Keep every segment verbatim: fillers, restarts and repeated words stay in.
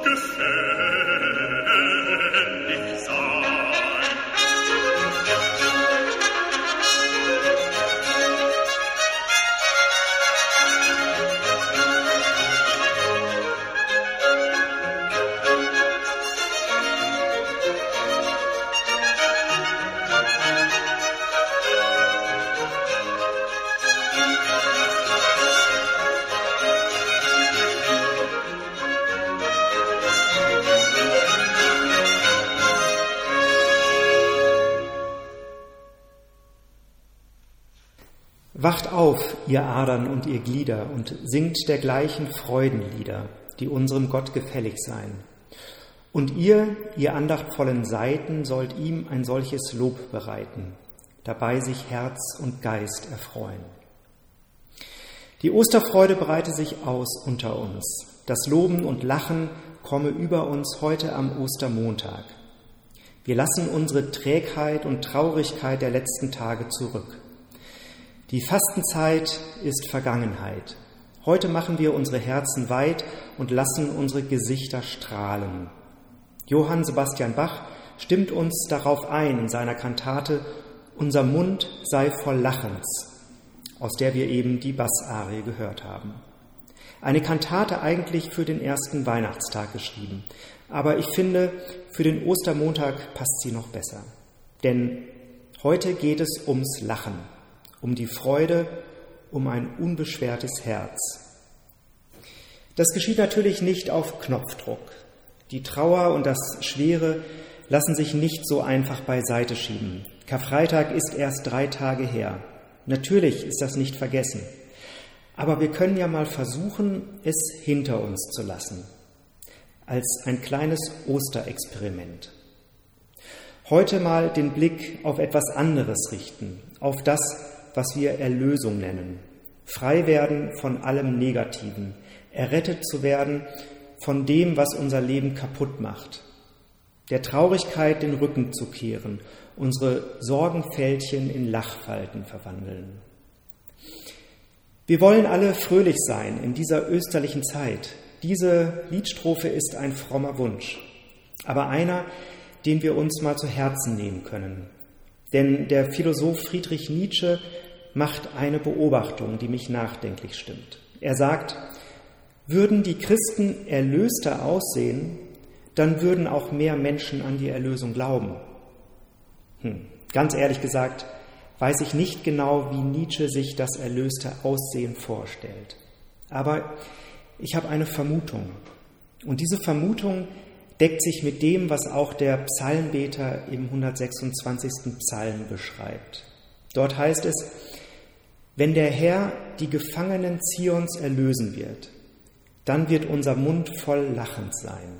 gefällig sein. Wacht auf, ihr Adern und ihr Glieder, und singt dergleichen Freudenlieder, die unserem Gott gefällig sein. Und ihr, ihr andachtvollen Seiten, sollt ihm ein solches Lob bereiten, dabei sich Herz und Geist erfreuen. Die Osterfreude breite sich aus unter uns. Das Loben und Lachen komme über uns heute am Ostermontag. Wir lassen unsere Trägheit und Traurigkeit der letzten Tage zurück. Die Fastenzeit ist Vergangenheit. Heute machen wir unsere Herzen weit und lassen unsere Gesichter strahlen. Johann Sebastian Bach stimmt uns darauf ein in seiner Kantate »Unser Mund sei voll Lachens«, aus der wir eben die Bassarie gehört haben. Eine Kantate eigentlich für den ersten Weihnachtstag geschrieben, aber ich finde, für den Ostermontag passt sie noch besser. Denn heute geht es ums Lachen, um die Freude, um ein unbeschwertes Herz. Das geschieht natürlich nicht auf Knopfdruck. Die Trauer und das Schwere lassen sich nicht so einfach beiseite schieben. Karfreitag ist erst drei Tage her. Natürlich ist das nicht vergessen. Aber wir können ja mal versuchen, es hinter uns zu lassen. Als ein kleines Osterexperiment. Heute mal den Blick auf etwas anderes richten, auf das, was wir Erlösung nennen. Frei werden von allem Negativen, errettet zu werden von dem, was unser Leben kaputt macht. Der Traurigkeit den Rücken zu kehren, unsere Sorgenfältchen in Lachfalten verwandeln. Wir wollen alle fröhlich sein in dieser österlichen Zeit. Diese Liedstrophe ist ein frommer Wunsch, aber einer, den wir uns mal zu Herzen nehmen können. Denn der Philosoph Friedrich Nietzsche macht eine Beobachtung, die mich nachdenklich stimmt. Er sagt, würden die Christen erlöster aussehen, dann würden auch mehr Menschen an die Erlösung glauben. Hm. Ganz ehrlich gesagt, weiß ich nicht genau, wie Nietzsche sich das erlöste Aussehen vorstellt. Aber ich habe eine Vermutung. Und diese Vermutung deckt sich mit dem, was auch der Psalmbeter im hundertsechsundzwanzigsten Psalm beschreibt. Dort heißt es, wenn der Herr die Gefangenen Zions erlösen wird, dann wird unser Mund voll Lachens sein.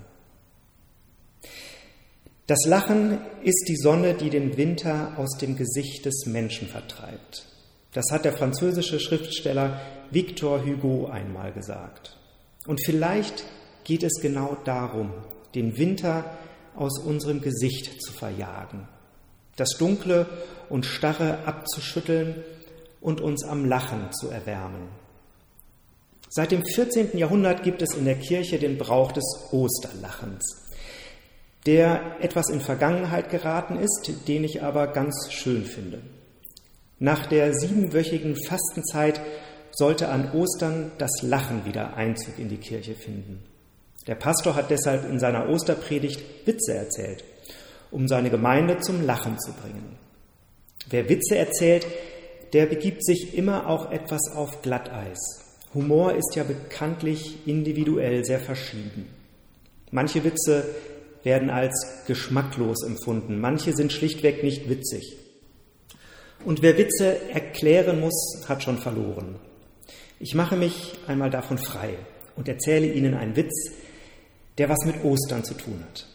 Das Lachen ist die Sonne, die den Winter aus dem Gesicht des Menschen vertreibt. Das hat der französische Schriftsteller Victor Hugo einmal gesagt. Und vielleicht geht es genau darum, den Winter aus unserem Gesicht zu verjagen, das Dunkle und Starre abzuschütteln und uns am Lachen zu erwärmen. Seit dem vierzehnten Jahrhundert gibt es in der Kirche den Brauch des Osterlachens, der etwas in Vergangenheit geraten ist, den ich aber ganz schön finde. Nach der siebenwöchigen Fastenzeit sollte an Ostern das Lachen wieder Einzug in die Kirche finden. Der Pastor hat deshalb in seiner Osterpredigt Witze erzählt, um seine Gemeinde zum Lachen zu bringen. Wer Witze erzählt, der begibt sich immer auch etwas auf Glatteis. Humor ist ja bekanntlich individuell sehr verschieden. Manche Witze werden als geschmacklos empfunden, manche sind schlichtweg nicht witzig. Und wer Witze erklären muss, hat schon verloren. Ich mache mich einmal davon frei und erzähle Ihnen einen Witz, der was mit Ostern zu tun hat.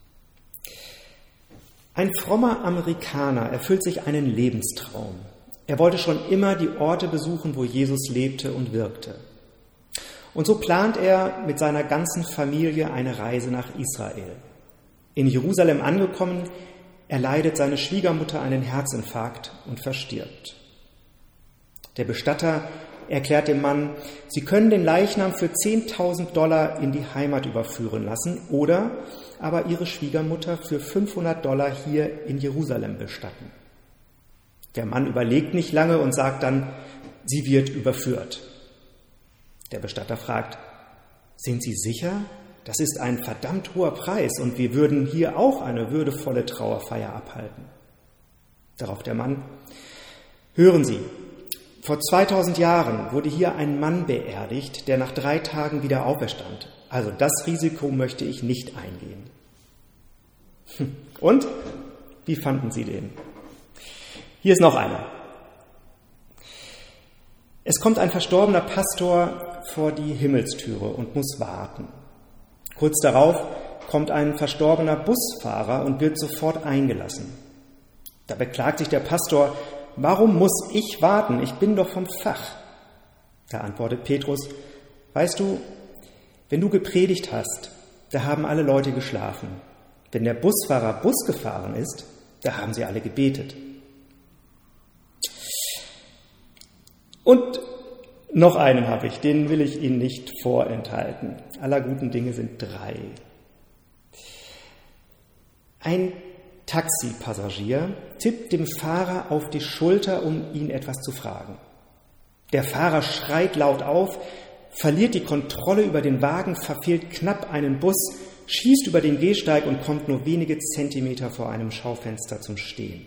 Ein frommer Amerikaner erfüllt sich einen Lebenstraum. Er wollte schon immer die Orte besuchen, wo Jesus lebte und wirkte. Und so plant er mit seiner ganzen Familie eine Reise nach Israel. In Jerusalem angekommen, erleidet seine Schwiegermutter einen Herzinfarkt und verstirbt. Der Bestatter erklärt dem Mann, sie können den Leichnam für zehntausend Dollar in die Heimat überführen lassen oder aber ihre Schwiegermutter für fünfhundert Dollar hier in Jerusalem bestatten. Der Mann überlegt nicht lange und sagt dann, sie wird überführt. Der Bestatter fragt, sind Sie sicher? Das ist ein verdammt hoher Preis und wir würden hier auch eine würdevolle Trauerfeier abhalten. Darauf der Mann, hören Sie, vor zweitausend Jahren wurde hier ein Mann beerdigt, der nach drei Tagen wieder auferstand. Also das Risiko möchte ich nicht eingehen. Und? Wie fanden Sie den? Hier ist noch einer. Es kommt ein verstorbener Pastor vor die Himmelstüre und muss warten. Kurz darauf kommt ein verstorbener Busfahrer und wird sofort eingelassen. Da beklagt sich der Pastor, warum muss ich warten? Ich bin doch vom Fach. Da antwortet Petrus, weißt du, wenn du gepredigt hast, da haben alle Leute geschlafen. Wenn der Busfahrer Bus gefahren ist, da haben sie alle gebetet. Und noch einen habe ich, den will ich Ihnen nicht vorenthalten. Aller guten Dinge sind drei. Ein Taxipassagier tippt dem Fahrer auf die Schulter, um ihn etwas zu fragen. Der Fahrer schreit laut auf, verliert die Kontrolle über den Wagen, verfehlt knapp einen Bus, schießt über den Gehsteig und kommt nur wenige Zentimeter vor einem Schaufenster zum Stehen.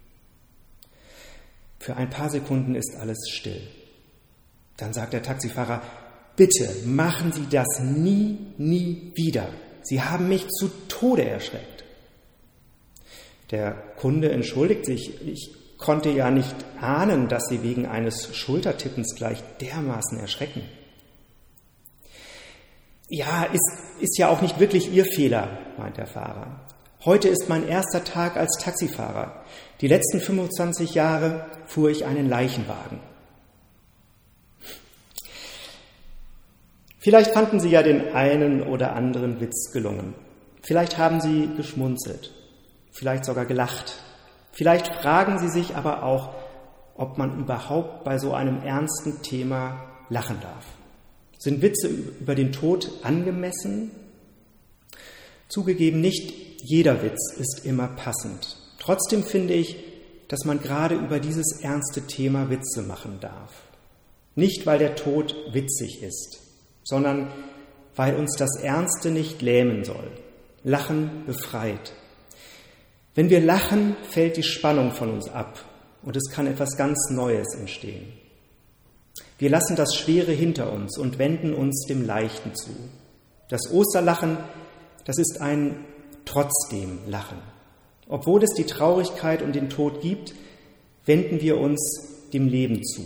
Für ein paar Sekunden ist alles still. Dann sagt der Taxifahrer, bitte machen Sie das nie, nie wieder. Sie haben mich zu Tode erschreckt. Der Kunde entschuldigt sich, ich konnte ja nicht ahnen, dass Sie wegen eines Schultertippens gleich dermaßen erschrecken. Ja, ist, ist ja auch nicht wirklich Ihr Fehler, meint der Fahrer. Heute ist mein erster Tag als Taxifahrer. Die letzten fünfundzwanzig Jahre fuhr ich einen Leichenwagen. Vielleicht fanden Sie ja den einen oder anderen Witz gelungen. Vielleicht haben Sie geschmunzelt, vielleicht sogar gelacht. Vielleicht fragen Sie sich aber auch, ob man überhaupt bei so einem ernsten Thema lachen darf. Sind Witze über den Tod angemessen? Zugegeben, nicht jeder Witz ist immer passend. Trotzdem finde ich, dass man gerade über dieses ernste Thema Witze machen darf. Nicht, weil der Tod witzig ist, sondern weil uns das Ernste nicht lähmen soll. Lachen befreit. Wenn wir lachen, fällt die Spannung von uns ab und es kann etwas ganz Neues entstehen. Wir lassen das Schwere hinter uns und wenden uns dem Leichten zu. Das Osterlachen, das ist ein trotzdem Lachen. Obwohl es die Traurigkeit und den Tod gibt, wenden wir uns dem Leben zu.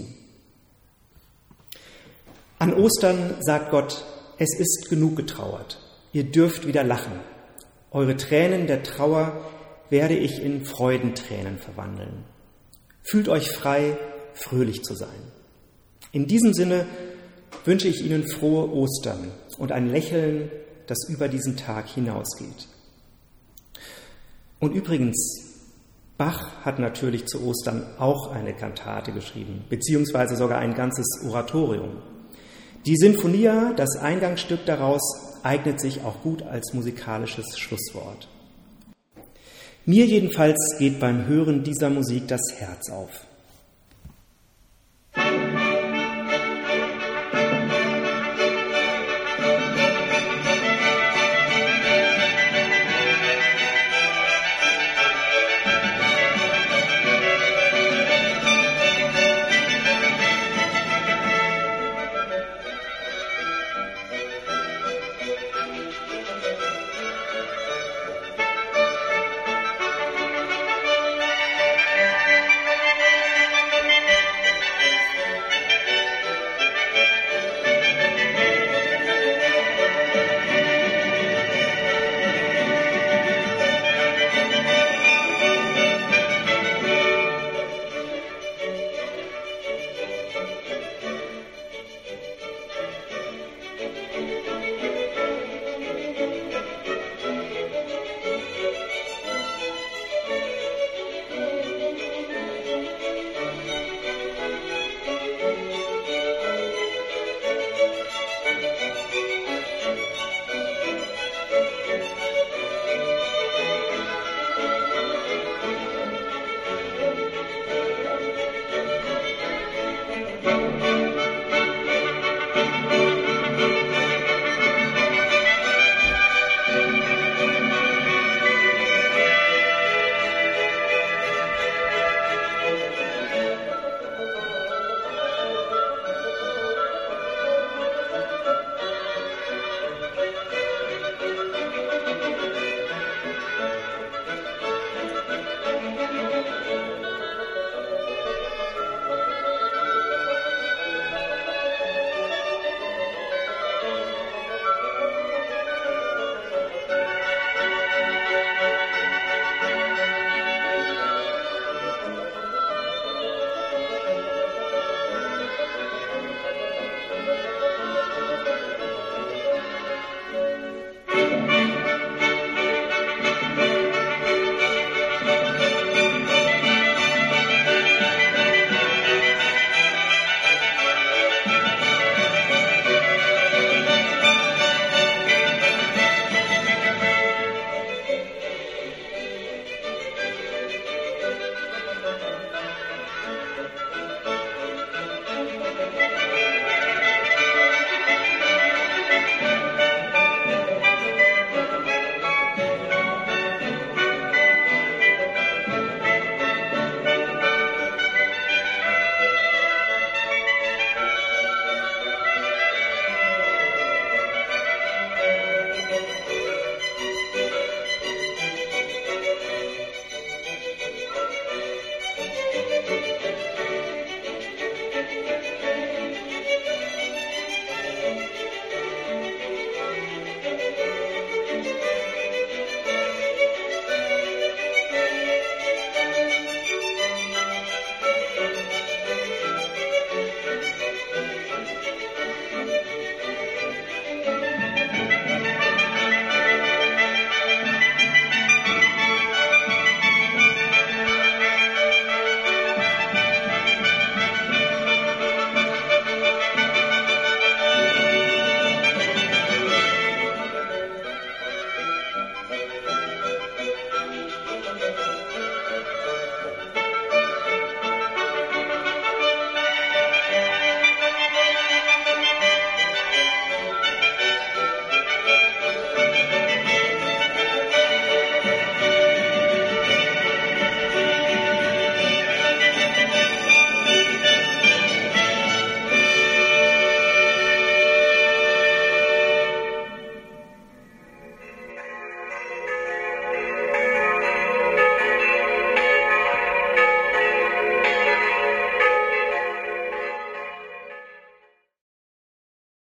An Ostern sagt Gott, es ist genug getrauert. Ihr dürft wieder lachen. Eure Tränen der Trauer werde ich in Freudentränen verwandeln. Fühlt euch frei, fröhlich zu sein. In diesem Sinne wünsche ich Ihnen frohe Ostern und ein Lächeln, das über diesen Tag hinausgeht. Und übrigens, Bach hat natürlich zu Ostern auch eine Kantate geschrieben, beziehungsweise sogar ein ganzes Oratorium. Die Sinfonia, das Eingangsstück daraus, eignet sich auch gut als musikalisches Schlusswort. Mir jedenfalls geht beim Hören dieser Musik das Herz auf.